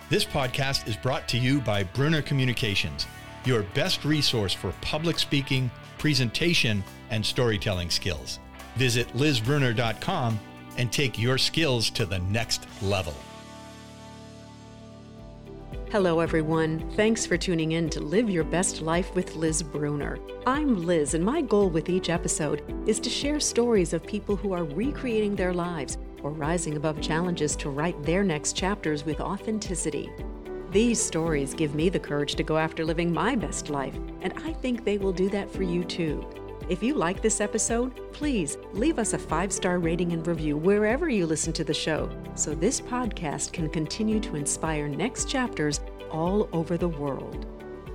This podcast is brought to you by Bruner Communications, your best resource for public speaking, presentation, and storytelling skills. Visit lizbruner.com and take your skills to the next level. Hello, everyone. Thanks for tuning in to Live Your Best Life with Liz Bruner. I'm Liz, and my goal with each episode is to share stories of people who are recreating their lives or rising above challenges to write their next chapters with authenticity. These stories give me the courage to go after living my best life, and I think they will do that for you too. If you like this episode, please leave us a 5-star rating and review wherever you listen to the show, so this podcast can continue to inspire next chapters all over the world.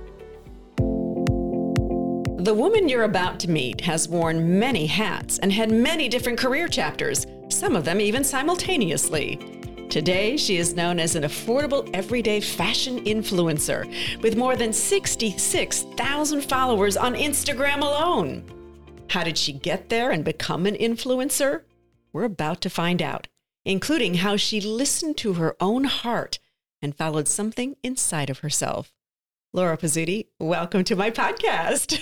The woman you're about to meet has worn many hats and had many different career chapters, some of them even simultaneously. Today, she is known as an affordable, everyday fashion influencer with more than 66,000 followers on Instagram alone. How did she get there and become an influencer? We're about to find out, including how she listened to her own heart and followed something inside of herself. Laura Pizzuti, welcome to my podcast.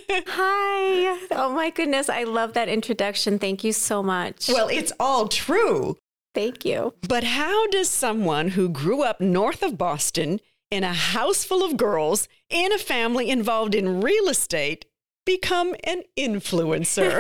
Hi. Oh my goodness. I love that introduction. Thank you so much. Well, it's all true. Thank you. But how does someone who grew up north of Boston in a house full of girls in a family involved in real estate become an influencer?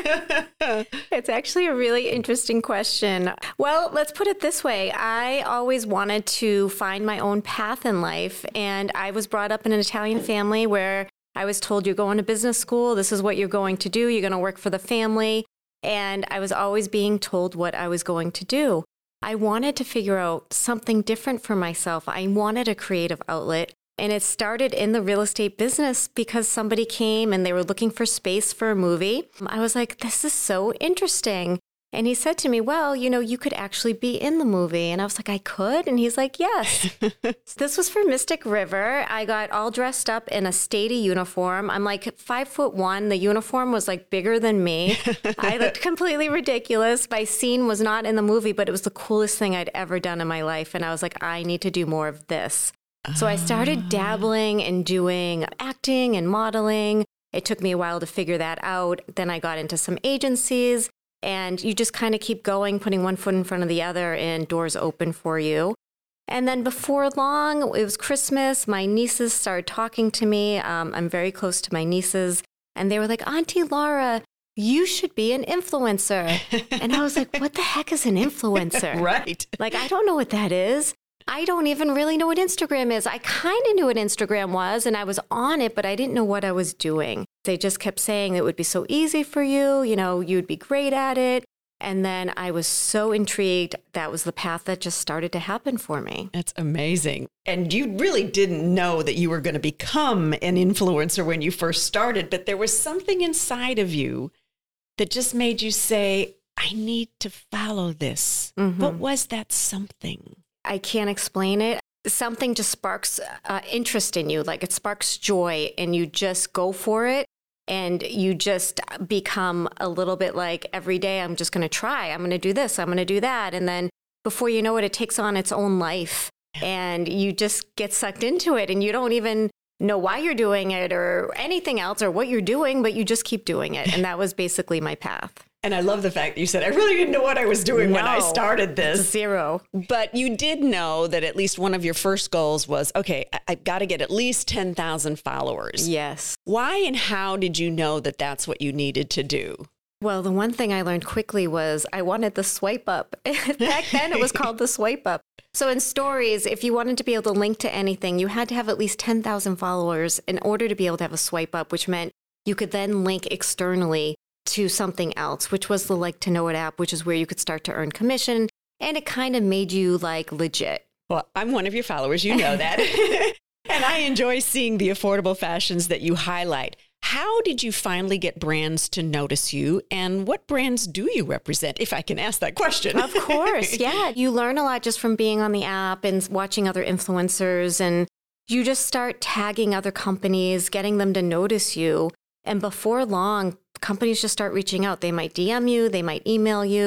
It's actually a really interesting question. Well, let's put it this way. I always wanted to find my own path in life, and I was brought up in an Italian family where I was told, you're going to business school, this is what you're going to do, you're going to work for the family, and I was always being told what I was going to do. I wanted to figure out something different for myself. I wanted a creative outlet. And it started in the real estate business because somebody came and they were looking for space for a movie. I was like, this is so interesting. And he said to me, well, you could actually be in the movie. And I was like, I could? And he's like, yes. This was for Mystic River. I got all dressed up in a Stady uniform. I'm like 5'1". The uniform was like bigger than me. I looked completely ridiculous. My scene was not in the movie, but it was the coolest thing I'd ever done in my life. And I was like, I need to do more of this. So I started dabbling and doing acting and modeling. It took me a while to figure that out. Then I got into some agencies, and you just kind of keep going, putting one foot in front of the other, and doors open for you. And then before long, it was Christmas. My nieces started talking to me. I'm very close to my nieces. And they were like, Auntie Laura, you should be an influencer. And I was like, what the heck is an influencer? Right. Like, I don't know what that is. I don't even really know what Instagram is. I kind of knew what Instagram was, and I was on it, but I didn't know what I was doing. They just kept saying it would be so easy for you, you'd be great at it. And then I was so intrigued. That was the path that just started to happen for me. That's amazing. And you really didn't know that you were going to become an influencer when you first started, but there was something inside of you that just made you say, I need to follow this. Mm-hmm. What was that something? I can't explain it. Something just sparks interest in you, like it sparks joy, and you just go for it, and you just become a little bit like, every day I'm just going to try. I'm going to do this. I'm going to do that. And then before you know it, it takes on its own life, and you just get sucked into it, and you don't even know why you're doing it or anything else or what you're doing, but you just keep doing it. And that was basically my path. And I love the fact that you said, I really didn't know what I was doing when I started this. Zero. But you did know that at least one of your first goals was, okay, I've got to get at least 10,000 followers. Yes. Why and how did you know that that's what you needed to do? Well, the one thing I learned quickly was I wanted the swipe up. Back then it was called the swipe up. So in stories, if you wanted to be able to link to anything, you had to have at least 10,000 followers in order to be able to have a swipe up, which meant you could then link externally to something else, which was the Like to Know It app, which is where you could start to earn commission. And it kind of made you like legit. Well, I'm one of your followers. You know that. And I enjoy seeing the affordable fashions that you highlight. How did you finally get brands to notice you? And what brands do you represent, if I can ask that question? Of course. Yeah. You learn a lot just from being on the app and watching other influencers. And you just start tagging other companies, getting them to notice you. And before long, companies just start reaching out. They might DM you, they might email you.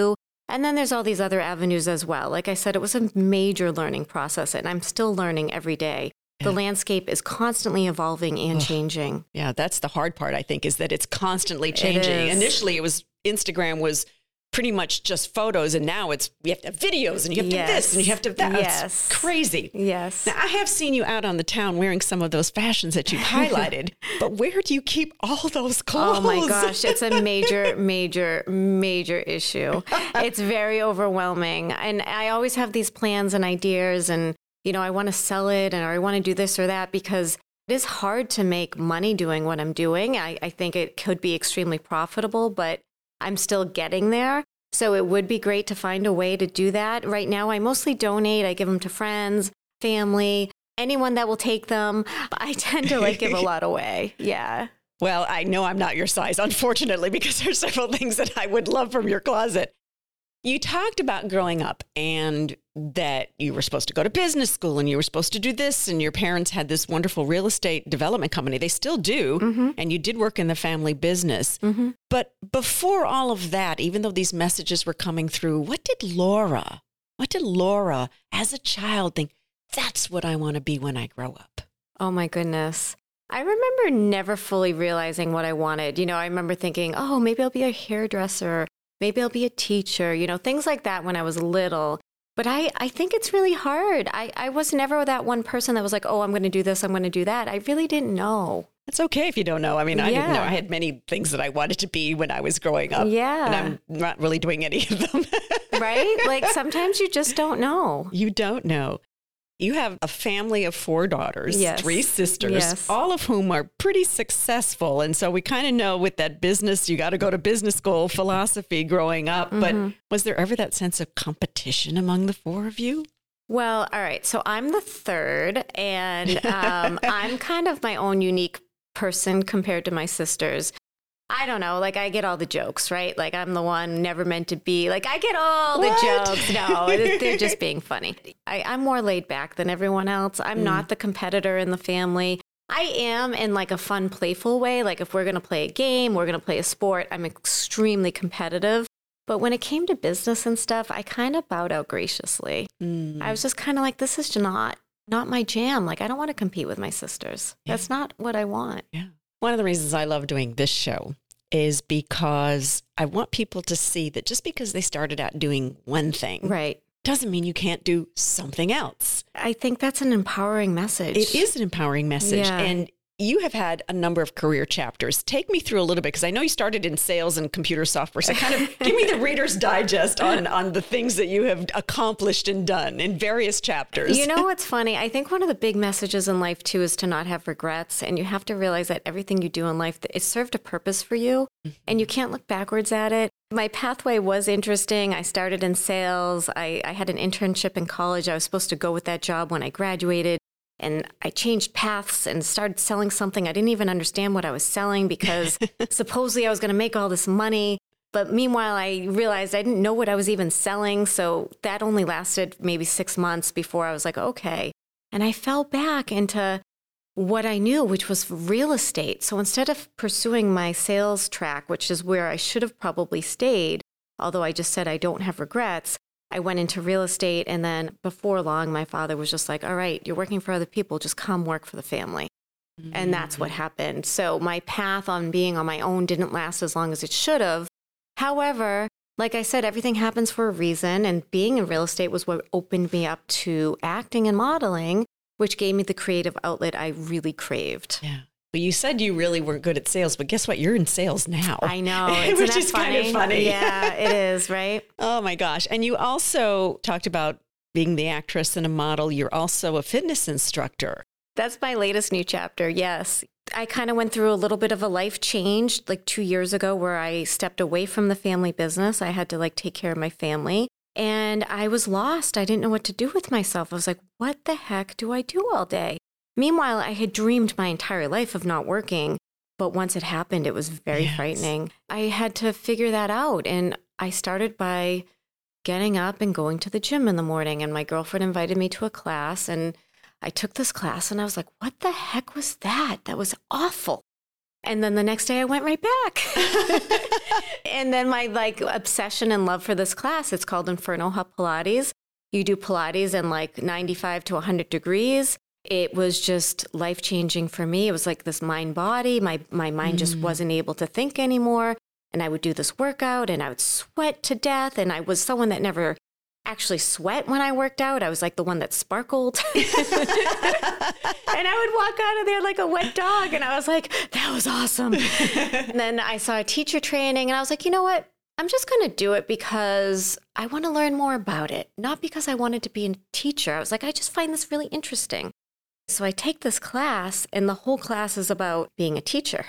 And then there's all these other avenues as well. Like I said, it was a major learning process, and I'm still learning every day. The landscape is constantly evolving and changing. Yeah, that's the hard part, I think, is that it's constantly changing. Initially, Instagram was pretty much just photos, and now it's you have to have videos, and you have to this, and you have to that. Yes. It's crazy. Yes. Now, I have seen you out on the town wearing some of those fashions that you've highlighted, but where do you keep all those clothes? Oh my gosh, it's a major, major issue. It's very overwhelming. And I always have these plans and ideas, and I want to sell it, or I want to do this or that, because it is hard to make money doing what I'm doing. I think it could be extremely profitable, but I'm still getting there. So it would be great to find a way to do that. Right now, I mostly donate. I give them to friends, family, anyone that will take them. I tend to give a lot away. Yeah. Well, I know I'm not your size, unfortunately, because there's several things that I would love from your closet. You talked about growing up and that you were supposed to go to business school and you were supposed to do this, and your parents had this wonderful real estate development company. They still do. And you did work in the family business. But before all of that, even though these messages were coming through, what did Laura as a child think, that's what I want to be when I grow up? Oh my goodness. I remember never fully realizing what I wanted. I remember thinking, oh, maybe I'll be a hairdresser. Maybe I'll be a teacher, things like that when I was little. But I think it's really hard. I was never that one person that was like, oh, I'm going to do this, I'm going to do that. I really didn't know. It's okay if you don't know. I mean, I didn't know. I had many things that I wanted to be when I was growing up. Yeah. And I'm not really doing any of them. Right? Sometimes you just don't know. You don't know. You have a family of 4 daughters, 3 sisters, all of whom are pretty successful. And so we kind of know with that business, you got to go to business school philosophy growing up. But was there ever that sense of competition among the 4 of you? Well, all right. So I'm the third, and I'm kind of my own unique person compared to my sisters. I don't know. I get all the jokes, right? I'm the one never meant to be. I get all the jokes. No, they're just being funny. I'm more laid back than everyone else. I'm not the competitor in the family. I am in a fun, playful way. If we're going to play a game, we're going to play a sport, I'm extremely competitive. But when it came to business and stuff, I kind of bowed out graciously. I was just kind of this is not my jam. I don't want to compete with my sisters. That's not what I want. Yeah. One of the reasons I love doing this show is because I want people to see that just because they started out doing one thing, right, doesn't mean you can't do something else. I think that's an empowering message. It is an empowering message. Yeah. And you have had a number of career chapters. Take me through a little bit, because I know you started in sales and computer software. So kind of give me the Reader's Digest on the things that you have accomplished and done in various chapters. You know what's funny? I think one of the big messages in life, too, is to not have regrets. And you have to realize that everything you do in life, it served a purpose for you. And you can't look backwards at it. My pathway was interesting. I started in sales. I had an internship in college. I was supposed to go with that job when I graduated. And I changed paths and started selling something. I didn't even understand what I was selling, because supposedly I was going to make all this money. But meanwhile, I realized I didn't know what I was even selling. So that only lasted maybe 6 months before I was like, okay. And I fell back into what I knew, which was real estate. So instead of pursuing my sales track, which is where I should have probably stayed, although I just said I don't have regrets, I went into real estate, and then before long, my father was just like, all right, you're working for other people, just come work for the family. And that's what happened. So my path on being on my own didn't last as long as it should have. However, like I said, everything happens for a reason, and being in real estate was what opened me up to acting and modeling, which gave me the creative outlet I really craved. Yeah. Well, you said you really weren't good at sales, but guess what? You're in sales now. I know. Which is kind of funny. Yeah, it is, right? Oh, my gosh. And you also talked about being the actress and a model. You're also a fitness instructor. That's my latest new chapter, yes. I kind of went through a little bit of a life change 2 years ago, where I stepped away from the family business. I had to take care of my family. And I was lost. I didn't know what to do with myself. I was like, what the heck do I do all day? Meanwhile, I had dreamed my entire life of not working, but once it happened, it was very frightening. I had to figure that out, and I started by getting up and going to the gym in the morning, and my girlfriend invited me to a class, and I took this class, and I was like, what the heck was that? That was awful. And then the next day I went right back. And then my obsession and love for this class, it's called Inferno Hut Pilates. You do Pilates in 95 to 100 degrees. It was just life-changing for me. It was like this mind-body. My mind just wasn't able to think anymore. And I would do this workout and I would sweat to death. And I was someone that never actually sweat when I worked out. I was like the one that sparkled. And I would walk out of there like a wet dog. And I was like, that was awesome. And then I saw a teacher training and I was like, you know what? I'm just going to do it because I want to learn more about it, not because I wanted to be a teacher. I was like, I just find this really interesting. So I take this class, and the whole class is about being a teacher.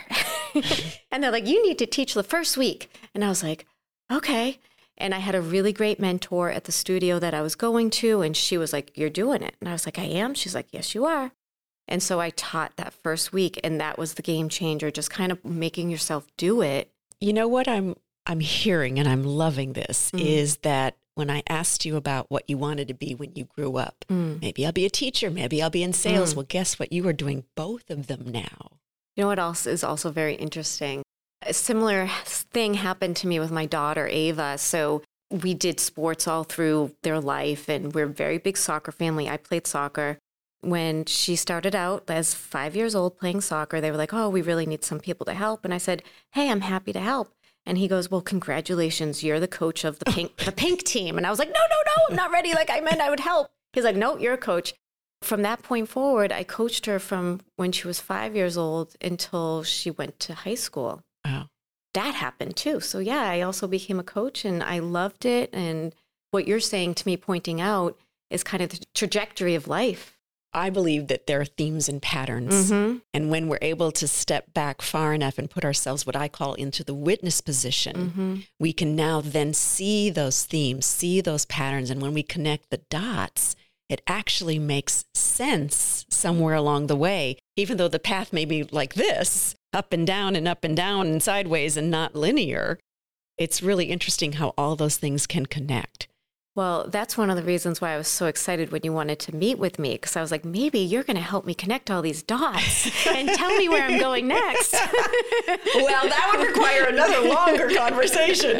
And they're like, you need to teach the first week. And I was like, okay. And I had a really great mentor at the studio that I was going to, and she was like, you're doing it. And I was like, I am? She's like, yes, you are. And so I taught that first week, and that was the game changer, just kind of making yourself do it. You know what I'm hearing, and I'm loving this, is that when I asked you about what you wanted to be when you grew up, maybe I'll be a teacher, maybe I'll be in sales. Well, guess what? You are doing both of them now. You know what else is also very interesting? A similar thing happened to me with my daughter, Ava. So we did sports all through their life, and we're a very big soccer family. I played soccer. When she started out as 5 years old playing soccer, they were like, oh, we really need some people to help. And I said, hey, I'm happy to help. And he goes, well, congratulations, you're the coach of the pink team. And I was like, no, I'm not ready. Like, I meant I would help. He's like, no, you're a coach. From that point forward, I coached her from when she was 5 years old until she went to high school. Wow. That happened too. So yeah, I also became a coach and I loved it. And what you're saying to me, pointing out, is kind of the trajectory of life. I believe that there are themes and patterns. And when we're able to step back far enough and put ourselves, what I call, into the witness position, we can now then see those themes, see those patterns. And when we connect the dots, it actually makes sense somewhere along the way, even though the path may be like this, up and down and sideways and not linear. It's really interesting how all those things can connect. Well, that's one of the reasons why I was so excited when you wanted to meet with me, because I was like, maybe you're going to help me connect all these dots and tell me where I'm going next. Well, that would require another longer conversation.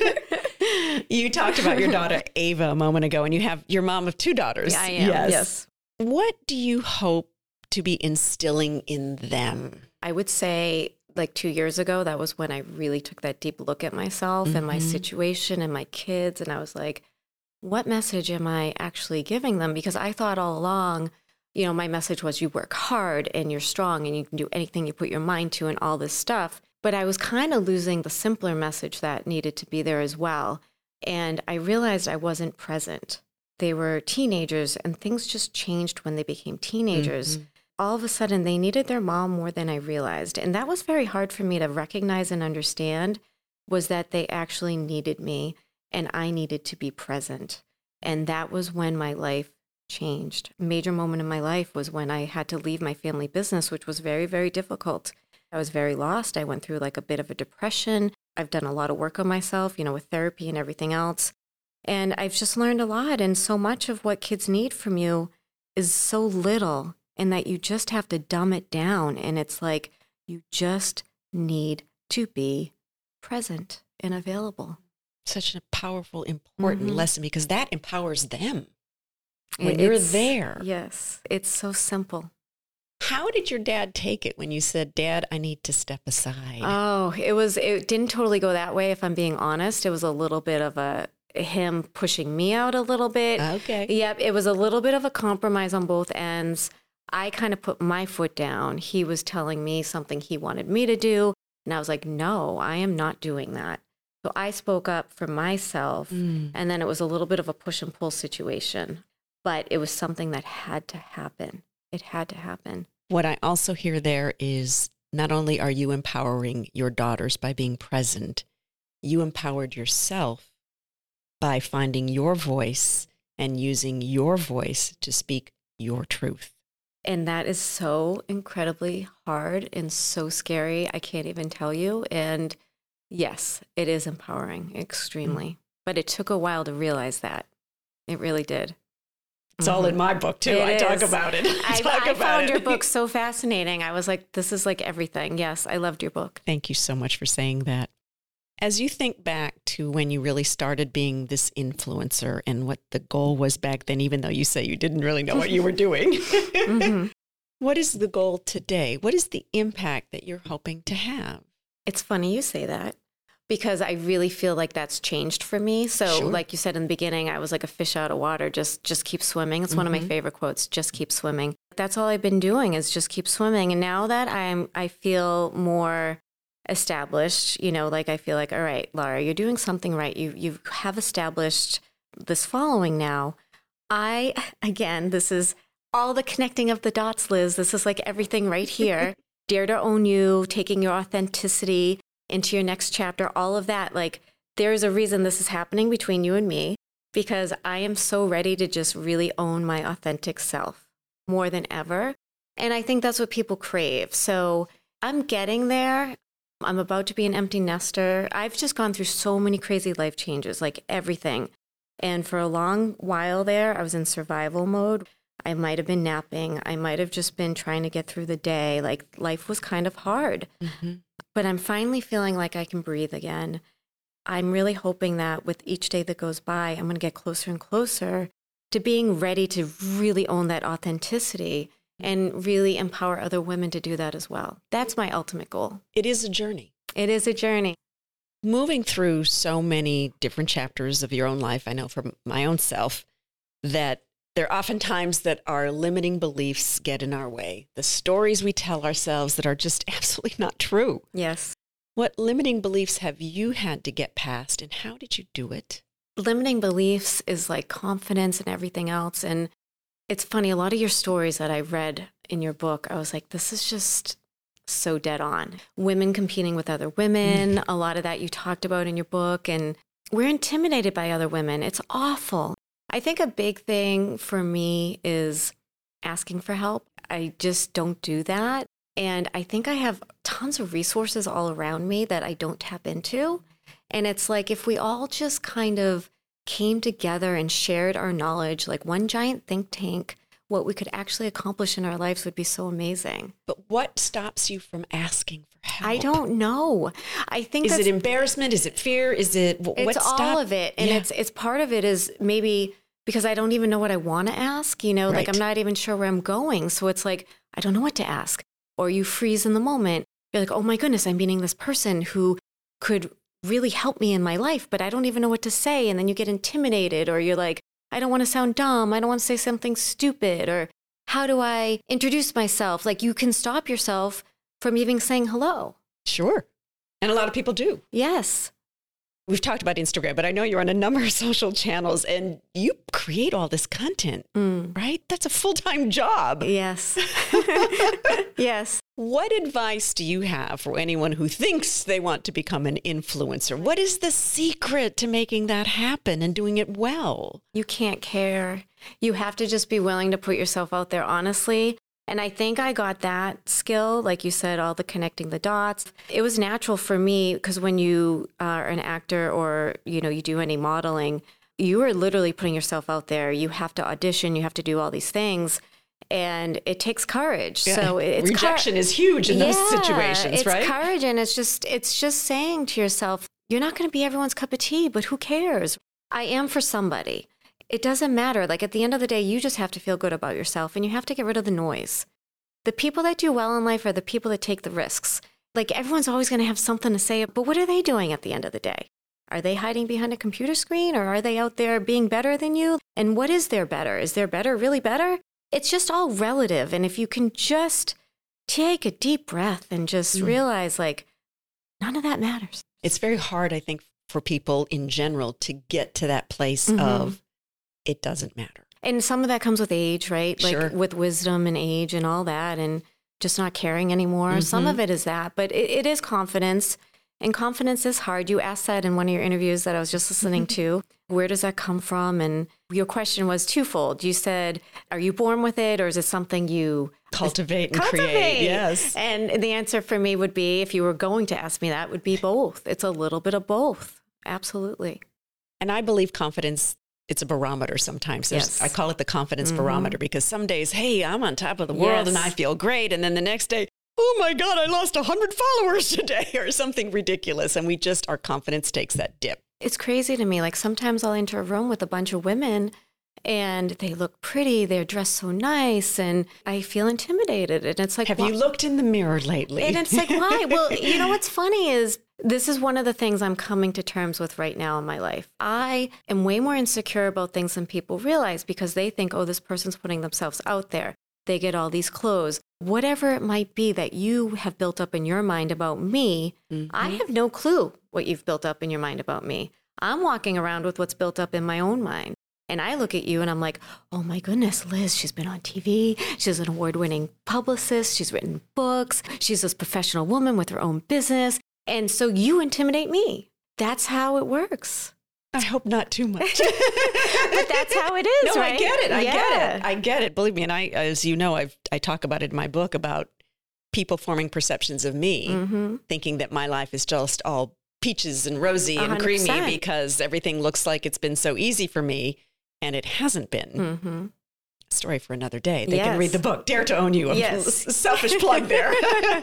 You talked about your daughter, Ava, a moment ago, and you're mom of two daughters. Yeah, I am. Yes. What do you hope to be instilling in them? I would say 2 years ago, that was when I really took that deep look at myself and my situation and my kids. And I was like, what message am I actually giving them? Because I thought all along, my message was you work hard and you're strong and you can do anything you put your mind to and all this stuff. But I was kind of losing the simpler message that needed to be there as well. And I realized I wasn't present. They were teenagers and things just changed when they became teenagers. All of a sudden, they needed their mom more than I realized. And that was very hard for me to recognize and understand, was that they actually needed me. And I needed to be present. And that was when my life changed. A major moment in my life was when I had to leave my family business, which was very, very difficult. I was very lost. I went through a bit of a depression. I've done a lot of work on myself, with therapy and everything else. And I've just learned a lot. And so much of what kids need from you is so little, and that you just have to dumb it down. And it's like, you just need to be present and available. Such a powerful, important lesson, because that empowers them when you're there. Yes, it's so simple. How did your dad take it when you said, Dad, I need to step aside? Oh, it didn't totally go that way, if I'm being honest. It was a little bit of him pushing me out a little bit. Okay. Yep, it was a little bit of a compromise on both ends. I kind of put my foot down. He was telling me something he wanted me to do, and I was like, no, I am not doing that. So I spoke up for myself, and then it was a little bit of a push and pull situation, but it was something that had to happen. It had to happen. What I also hear there is, not only are you empowering your daughters by being present, you empowered yourself by finding your voice and using your voice to speak your truth. And that is so incredibly hard and so scary. I can't even tell you. And yes, it is empowering, extremely. But it took a while to realize that. It really did. It's all in my book, too. I talk about it. I found your book so fascinating. I was like, this is like everything. Yes, I loved your book. Thank you so much for saying that. As you think back to when you really started being this influencer and what the goal was back then, even though you say you didn't really know what you were doing, what is the goal today? What is the impact that you're hoping to have? It's funny you say that, because I really feel like that's changed for me. So like you said in the beginning, I was like a fish out of water, just keep swimming. It's one of my favorite quotes, just keep swimming. That's all I've been doing is just keep swimming. And now that I feel more established, like I feel like, all right, Laura, you're doing something right. You have established this following now. This is all the connecting of the dots, Liz. This is like everything right here. Dare to own you, taking your authenticity into your next chapter, all of that. Like, there's a reason this is happening between you and me, because I am so ready to just really own my authentic self more than ever. And I think that's what people crave. So I'm getting there. I'm about to be an empty nester. I've just gone through so many crazy life changes, like everything. And for a long while there, I was in survival mode. I might have been napping. I might have just been trying to get through the day. Like, life was kind of hard. But I'm finally feeling like I can breathe again. I'm really hoping that with each day that goes by, I'm going to get closer and closer to being ready to really own that authenticity and really empower other women to do that as well. That's my ultimate goal. It is a journey. It is a journey. Moving through so many different chapters of your own life, I know from my own self that there are often times that our limiting beliefs get in our way. The stories we tell ourselves that are just absolutely not true. Yes. What limiting beliefs have you had to get past, and how did you do it? Limiting beliefs is like confidence and everything else. And it's funny, a lot of your stories that I read in your book, I was like, this is just so dead on. Women competing with other women, a lot of that you talked about in your book. And we're intimidated by other women. It's awful. I think a big thing for me is asking for help. I just don't do that. And I think I have tons of resources all around me that I don't tap into. And it's like, if we all just kind of came together and shared our knowledge, like one giant think tank, what we could actually accomplish in our lives would be so amazing. But what stops you from asking for help? I don't know. I think is it embarrassment? Is it fear? Is it it's all of it? And it's part of it is maybe because I don't even know what I want to ask, like I'm not even sure where I'm going. So it's like, I don't know what to ask. Or you freeze in the moment. You're like, oh my goodness, I'm meeting this person who could really help me in my life, but I don't even know what to say. And then you get intimidated, or you're like, I don't want to sound dumb. I don't want to say something stupid. Or how do I introduce myself? Like, you can stop yourself from even saying hello. Sure. And a lot of people do. Yes. We've talked about Instagram, but I know you're on a number of social channels and you create all this content, right? That's a full-time job. Yes. Yes. What advice do you have for anyone who thinks they want to become an influencer? What is the secret to making that happen and doing it well? You can't care. You have to just be willing to put yourself out there honestly. And I think I got that skill, like you said, all the connecting the dots. It was natural for me because when you are an actor or, you do any modeling, you are literally putting yourself out there. You have to audition. You have to do all these things. And it takes courage. Yeah. So it's rejection is huge in those situations, right? It's courage. And it's just saying to yourself, you're not going to be everyone's cup of tea, but who cares? I am for somebody. It doesn't matter. Like, at the end of the day, you just have to feel good about yourself and you have to get rid of the noise. The people that do well in life are the people that take the risks. Like, everyone's always going to have something to say, but what are they doing at the end of the day? Are they hiding behind a computer screen, or are they out there being better than you? And what is their better? Is their better really better? It's just all relative. And if you can just take a deep breath and just realize, like, none of that matters. It's very hard, I think, for people in general to get to that place of it doesn't matter. And some of that comes with age, right? Like with wisdom and age and all that, and just not caring anymore. Some of it is that, but it is confidence. And confidence is hard. You asked that in one of your interviews that I was just listening to. Where does that come from? And your question was twofold. You said, are you born with it, or is it something you cultivate and create? Yes. And the answer for me would be, if you were going to ask me that, would be both. It's a little bit of both. Absolutely. And I believe confidence it's a barometer sometimes. Yes. I call it the confidence barometer, because some days, hey, I'm on top of the world and I feel great. And then the next day, oh my God, I lost 100 followers today or something ridiculous. And our confidence takes that dip. It's crazy to me. Like sometimes I'll enter a room with a bunch of women and they look pretty. They're dressed so nice and I feel intimidated. And it's like, have you looked in the mirror lately? And it's like, why? Well, you know, what's funny is this is one of the things I'm coming to terms with right now in my life. I am way more insecure about things than people realize because they think, oh, this person's putting themselves out there. They get all these clothes. Whatever it might be that you have built up in your mind about me, I have no clue what you've built up in your mind about me. I'm walking around with what's built up in my own mind. And I look at you and I'm like, oh my goodness, Liz, she's been on TV. She's an award-winning publicist. She's written books. She's this professional woman with her own business. And so you intimidate me. That's how it works. I hope not too much. But that's how it is, no, right? I get it. Believe me. And I, as you know, I talk about it in my book about people forming perceptions of me, thinking that my life is just all peaches and rosy and 100%. creamy because everything looks like it's been so easy for me. And it hasn't been. Story for another day. They can read the book, Dare to Own You. Selfish plug there.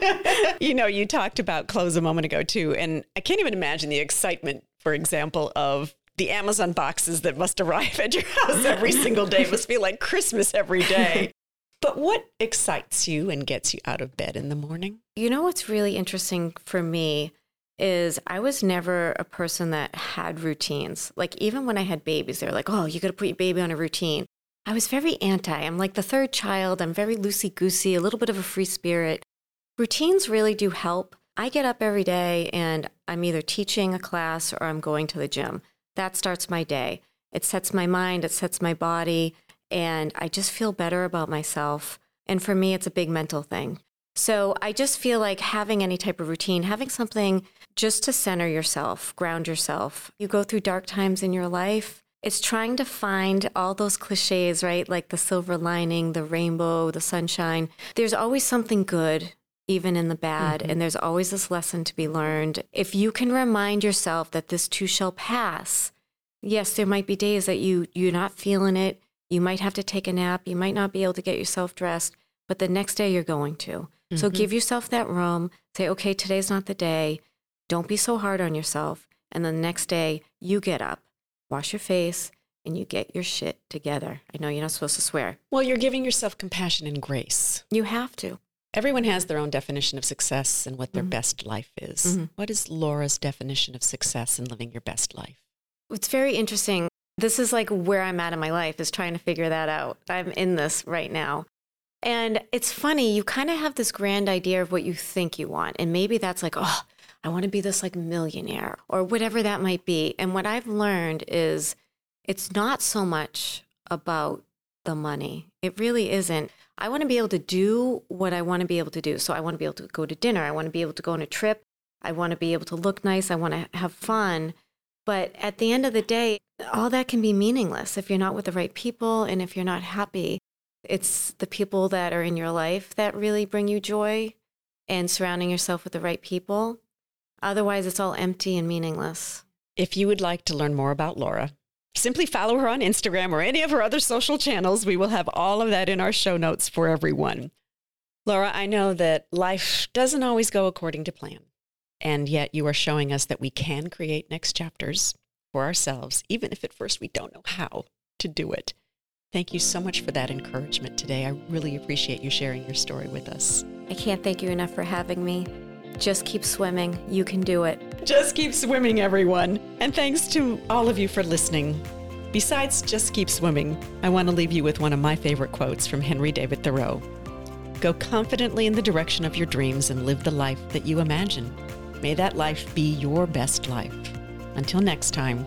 You know, you talked about clothes a moment ago too. And I can't even imagine the excitement, for example, of the Amazon boxes that must arrive at your house every single day. It must feel like Christmas every day. But what excites you and gets you out of bed in the morning? You know what's really interesting for me is I was never a person that had routines. Like even when I had babies, they were like, oh, you got to put your baby on a routine. I was very anti. I'm like the third child. I'm very loosey-goosey, a little bit of a free spirit. Routines really do help. I get up every day and I'm either teaching a class or I'm going to the gym. That starts my day. It sets my mind, it sets my body, and I just feel better about myself. And for me, it's a big mental thing. So I just feel like having any type of routine, having something just to center yourself, ground yourself. You go through dark times in your life. It's trying to find all those cliches, right? Like the silver lining, the rainbow, the sunshine. There's always something good, even in the bad. And there's always this lesson to be learned. If you can remind yourself that this too shall pass, yes, there might be days that you're not feeling it. You might have to take a nap. You might not be able to get yourself dressed, but the next day you're going to. So give yourself that room. Say, okay, today's not the day. Don't be so hard on yourself. And then the next day you get up, wash your face, and you get your shit together. I know you're not supposed to swear. Well, you're giving yourself compassion and grace. You have to. Everyone has their own definition of success and what their best life is. What is Laura's definition of success in living your best life? It's very interesting. This is like where I'm at in my life, is trying to figure that out. I'm in this right now. And it's funny, you kind of have this grand idea of what you think you want. And maybe that's like, oh, I want to be this like millionaire or whatever that might be. And what I've learned is it's not so much about the money. It really isn't. I want to be able to do what I want to be able to do. So I want to be able to go to dinner. I want to be able to go on a trip. I want to be able to look nice. I want to have fun. But at the end of the day, all that can be meaningless if you're not with the right people and if you're not happy. It's the people that are in your life that really bring you joy, and surrounding yourself with the right people. Otherwise, it's all empty and meaningless. If you would like to learn more about Laura, simply follow her on Instagram or any of her other social channels. We will have all of that in our show notes for everyone. Laura, I know that life doesn't always go according to plan, and yet you are showing us that we can create next chapters for ourselves, even if at first we don't know how to do it. Thank you so much for that encouragement today. I really appreciate you sharing your story with us. I can't thank you enough for having me. Just keep swimming. You can do it. Just keep swimming, everyone. And thanks to all of you for listening. Besides just keep swimming, I want to leave you with one of my favorite quotes from Henry David Thoreau. Go confidently in the direction of your dreams and live the life that you imagine. May that life be your best life. Until next time,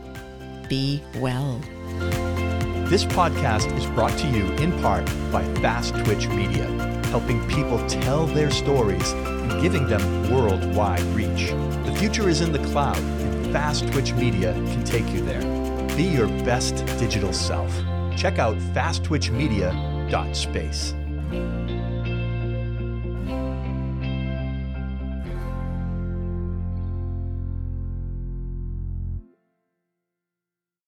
be well. This podcast is brought to you in part by Fast Twitch Media, helping people tell their stories and giving them worldwide reach. The future is in the cloud, and Fast Twitch Media can take you there. Be your best digital self. Check out fasttwitchmedia.space.